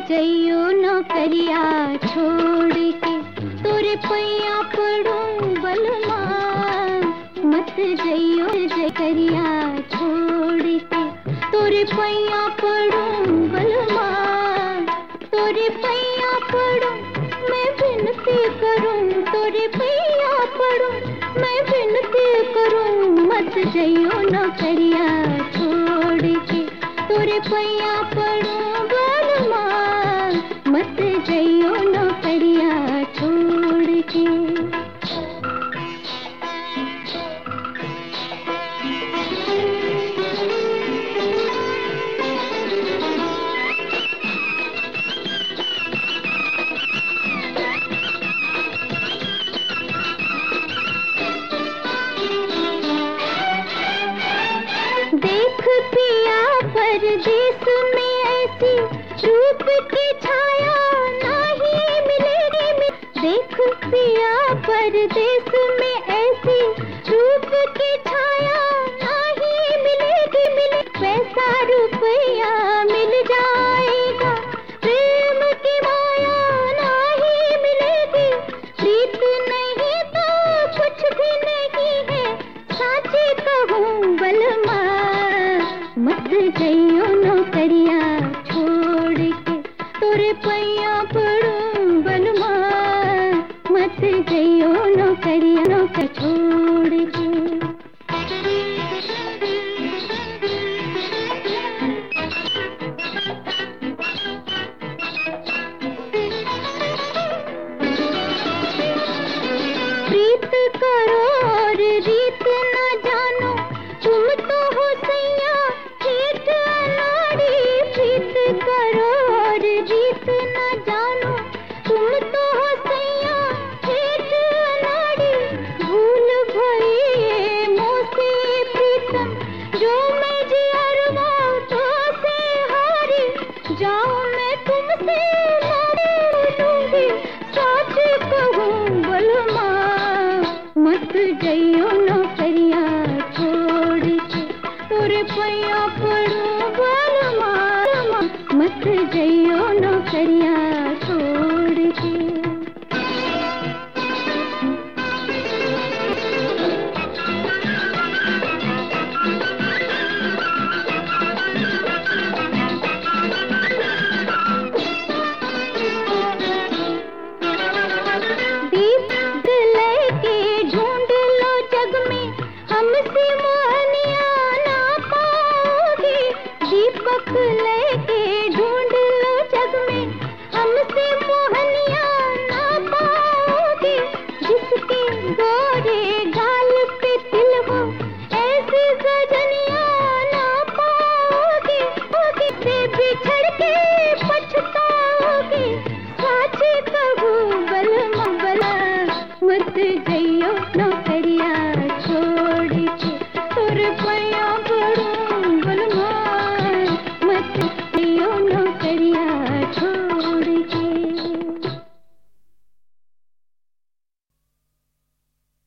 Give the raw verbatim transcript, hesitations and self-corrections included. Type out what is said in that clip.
जइयो नौकरिया छोड़ के, तोरे पैया पड़ूं बलमा। मत जइयो जकरिया छोड़ के, तोरे पैया पड़ूं बलमा। तोरे पैया पड़ूं मैं विनती करूं, तोरे पैया पड़ूं मैं विनती करूं। मत जइयो नौकरिया छोड़ के, तोरे पैया पड़ूं बलमा। मत जइयो नौकरिया छोड़ के। देख पिया परदेस में ऐसी रूप की छाया नहीं मिलेगी। देख पिया परदेस में ऐसी रूप की छाया नहीं मिलेगी। मिले पैसा रुपया मिल जाएगा, प्रेम की माया नहीं मिलेगी। प्रीत नहीं तो कुछ भी नहीं है, साची कहूँ बलमा। मत जइयो नौकरिया छोड़ के, तोरे पैया पड़ूं बलमा। मत जइयो नौकरिया नौकर छोड़ के। प्रीत करो और रीत न जानो, तुम तो हो सैया ठेठ अनाड़ी। प्रीत करो और रीत न जानो, तुम तो हो सैया ठेठ अनाड़ी। भूल भई ये मोसे प्रीतम, जो मैं जियरवा तो से हारी। जाओ मैं तुमसे लूंगी, सच कहूँ बलमा। मत जइयो नौकरिया छोड़ के, तोरे पैया पड़ूं बलमा। मत जइयो नौकरिया